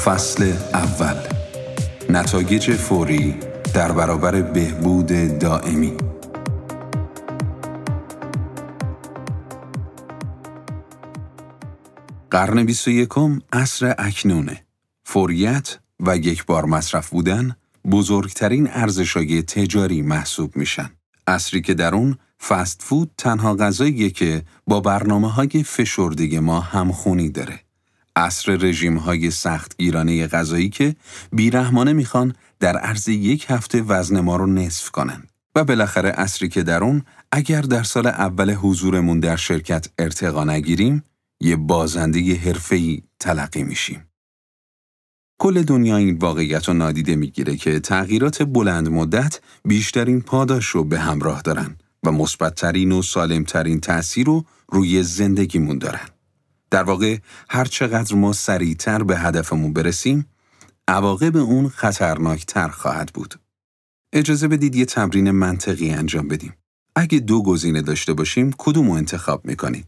فصل اول، نتایج فوری در برابر بهبود دائمی. قرن 21 عصر اکنونه. فوریت و یک بار مصرف بودن بزرگترین ارزش‌های تجاری محسوب میشن. عصری که در اون فست فود تنها غذاییه که با برنامه‌های فشرده ما همخونی داره. عصر رژیم‌های سختگیرانه غذایی که بیرحمانه میخوان در عرض یک هفته وزن ما رو نصف کنن. و بالاخره عصری که در اون اگر در سال اول حضورمون در شرکت ارتقا نگیریم، یه بازنده حرفه‌ای تلقی میشیم. کل دنیا این واقعیت رو نادیده میگیره که تغییرات بلند مدت بیشترین پاداش رو به همراه دارن و مثبت‌ترین و سالمترین تأثیر رو روی زندگیمون دارن. در واقع هر چقدر ما سریعتر به هدفمون برسیم، عواقب اون خطرناکتر خواهد بود. اجازه بدید یه تمرین منطقی انجام بدیم. اگه 2 گزینه داشته باشیم، کدوم رو انتخاب میکنید؟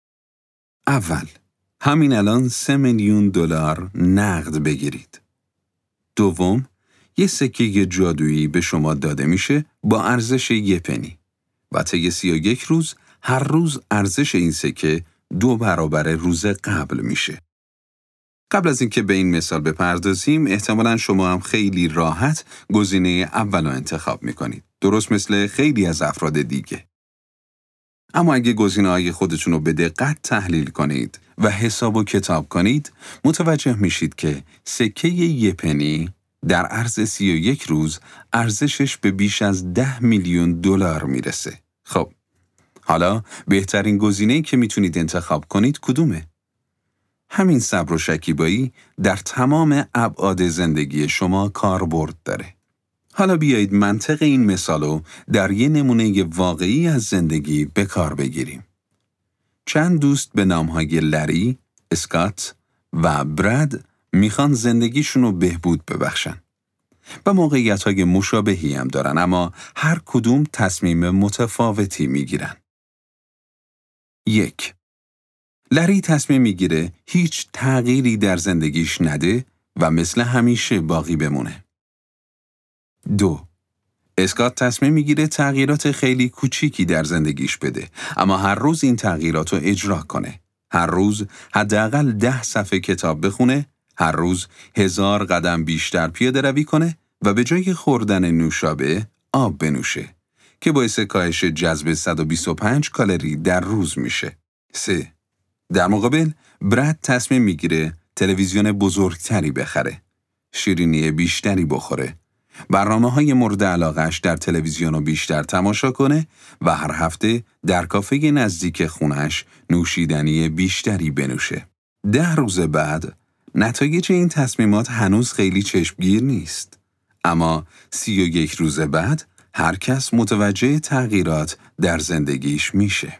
اول، همین الان 3 میلیون دلار نقد بگیرید. دوم، یه سکه جادویی به شما داده میشه با ارزش 1 پنی و طی 31 روز هر روز ارزش این سکه 2 برابر روز قبل میشه. قبل از اینکه به این مثال بپردازیم، احتمالاً شما هم خیلی راحت گزینه اول رو انتخاب میکنید. درست مثل خیلی از افراد دیگه. اما اگه گزینه‌های خودتون رو به دقت تحلیل کنید و حساب و کتاب کنید، متوجه میشید که سکه 1 پنی در عرض 31 روز ارزشش به بیش از 10 میلیون دلار میرسه. خب، حالا بهترین گزینه‌ای که میتونید انتخاب کنید کدومه؟ همین صبر و شکیبایی در تمام ابعاد زندگی شما کاربرد داره. حالا بیایید منطق این مثالو در یه نمونه واقعی از زندگی به کار بگیریم. چند دوست به نامهای لری، اسکات و براد میخوان زندگیشونو بهبود ببخشن. و موقعیت‌های مشابهی هم دارن، اما هر کدوم تصمیم متفاوتی میگیرن. 1. لری تصمیم میگیره هیچ تغییری در زندگیش نده و مثل همیشه باقی بمونه. 2. اسکات تصمیم میگیره تغییرات خیلی کوچیکی در زندگیش بده، اما هر روز این تغییرات رو اجرا کنه. هر روز حداقل 10 صفحه کتاب بخونه، هر روز 1000 قدم بیشتر پیاده روی کنه و به جای خوردن نوشابه آب بنوشه که باعث کاهش جذب 125 کالری در روز میشه. 3. در مقابل براد تصمیم میگیره تلویزیون بزرگتری بخره، شیرینی بیشتری بخوره، برنامه‌های مورد علاقه‌اش در تلویزیون رو بیشتر تماشا کنه و هر هفته در کافه نزدیک خونش نوشیدنی بیشتری بنوشه. 10 روز بعد نتایج این تصمیمات هنوز خیلی چشمگیر نیست، اما 31 روز بعد هر کس متوجه تغییرات در زندگیش میشه.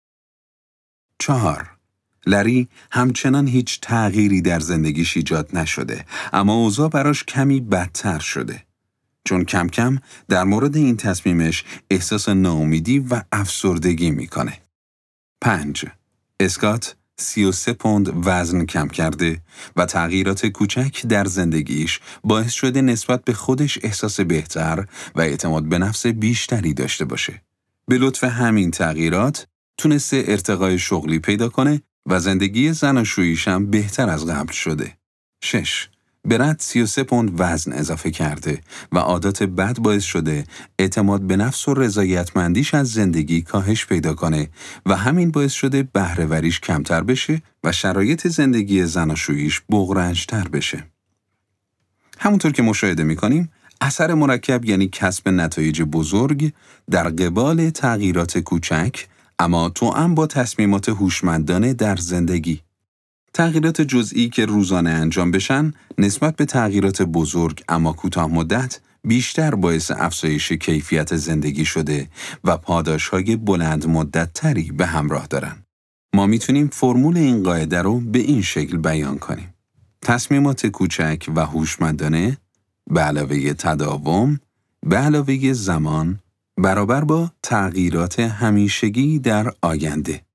4. لری همچنان هیچ تغییری در زندگیش ایجاد نشده، اما اوضاع براش کمی بدتر شده. چون کم کم در مورد این تصمیمش احساس ناامیدی و افسردگی میکنه. 5. اسکات 33 پوند وزن کم کرده و تغییرات کوچک در زندگیش باعث شده نسبت به خودش احساس بهتر و اعتماد به نفس بیشتری داشته باشه. به لطف همین تغییرات تونسته ارتقای شغلی پیدا کنه و زندگی زناشوییش هم بهتر از قبل شده. 6. براد 33 پوند وزن اضافه کرده و عادات بد باعث شده اعتماد به نفس و رضایتمندیش از زندگی کاهش پیدا کنه و همین باعث شده بهره‌وریش کمتر بشه و شرایط زندگی زناشوییش بغرنج‌تر بشه. همونطور که مشاهده می‌کنیم، اثر مرکب یعنی کسب نتایج بزرگ در قبال تغییرات کوچک، اما توأم با تصمیمات هوشمندانه در زندگی. تغییرات جزئی که روزانه انجام بشن نسبت به تغییرات بزرگ اما کوتاه مدت بیشتر باعث افزایش کیفیت زندگی شده و پاداش‌های بلند مدت تری به همراه دارن. ما میتونیم فرمول این قاعده رو به این شکل بیان کنیم. تصمیمات کوچک و هوشمندانه به علاوه تداوم به علاوه زمان برابر با تغییرات همیشگی در آینده.